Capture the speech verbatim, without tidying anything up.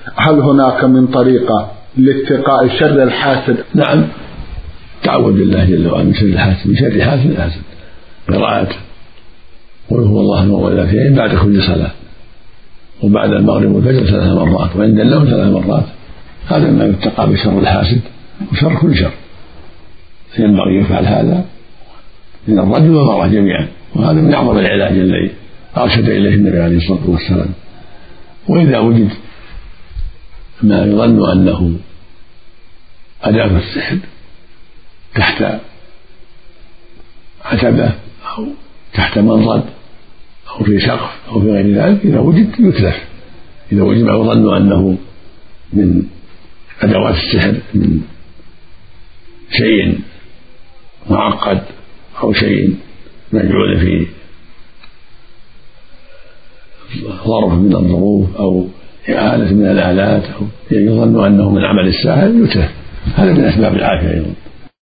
هل هناك من طريقة لاتقاء شر الحاسد؟ نعم، تعوذ بالله جل وعلا من شر الحاسد، من شر حاسد حاسد، قراءة قل هو الله المعوذتين بعد كل صلاة، وبعد المغرب والفجر ثلاث مرات، وعند النوم ثلاث مرات. هذا ما يتقى بشر الحاسد وشر كل شر، ينبغي يفعل هذا من الرجل والمرأة جميعا، وهذا من أعظم العلاج الذي أرشد إليه النبي عليه الصلاة والسلام. وإذا وجد ما يظن أنه أداة السحر تحت عتبة أو تحت منضد أو في سقف أو في غير ذلك، إذا وجد يتلف. إذا وجد ما يظن أنه من أدوات السحر، من شيء معقد أو شيء مجعول في ظرف من الظروف أو آلة من الآلات أو يظن أنه من عمل الساحر، يتلف. هذا من أسباب العافية أيضا.